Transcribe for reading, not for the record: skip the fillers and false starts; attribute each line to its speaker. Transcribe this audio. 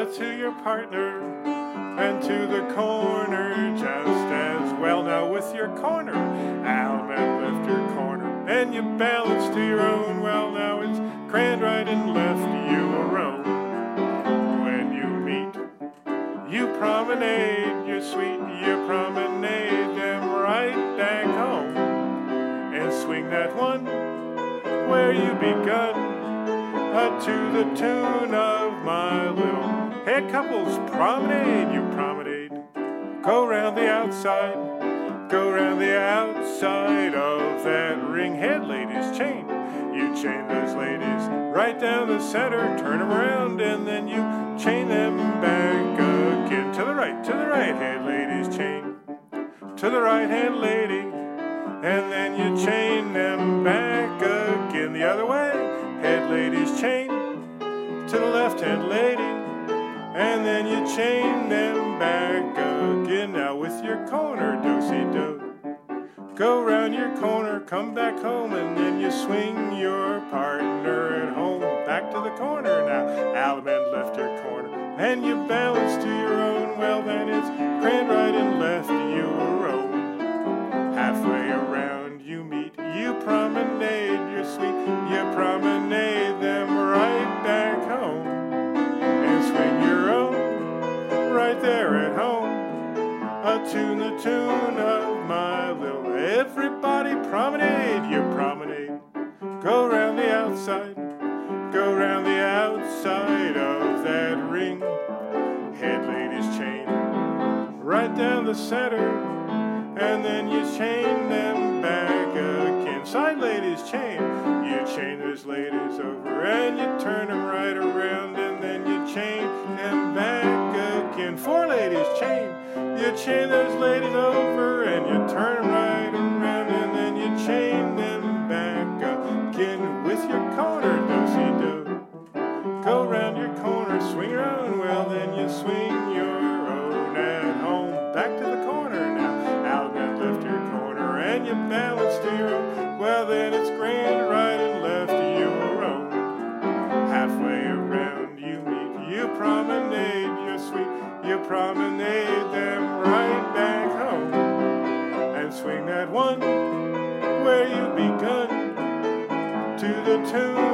Speaker 1: to your partner and to the corner just as well. Now with your corner, Allemande left your corner, and you balance to your own. Well, now it's grand right and left you roam. When you meet, you promenade, you're sweet, you promenade them right back home, and swing that one where you begun, to the tune of my little head couples promenade. You promenade, go round the outside, go round the outside of that ring head ladies chain. You chain those ladies right down the center, turn them around, and then you chain them back again. To the right head ladies chain, to the right hand lady, and then you chain them back again. The other way, head ladies chain, to the left hand lady, and then you chain them back again. Now with your corner, do-si-do, go round your corner, come back home, and then you swing your partner at home. Back to the corner now, Allemande left your corner, and you balance to your own. Well, then it's grand right and left you roam. Halfway around you meet, you promenade, you're sweet, you promenade them right back home, and swing your own right there at home, tune the tune of my little. Everybody promenade, you promenade, go round the outside, go round the outside of that ring head ladies chain, right down the center, and then you chain them back again. Side ladies chain, you chain those ladies over, and you turn them right around, and then you chain them back again. Four ladies chain, you chain those ladies over, and you turn them right around, and then you chain them back again. With your corner, do-si-do, go round your corner, swing your own. Well, then you swing your own at home. Back to the corner now, Allemande left your corner, and you balance to your own. Well, then it's grand right and left you roam. Halfway around you meet, you promenade, you're sweet, you promenade them right back home, and swing that one where you begun, to the tune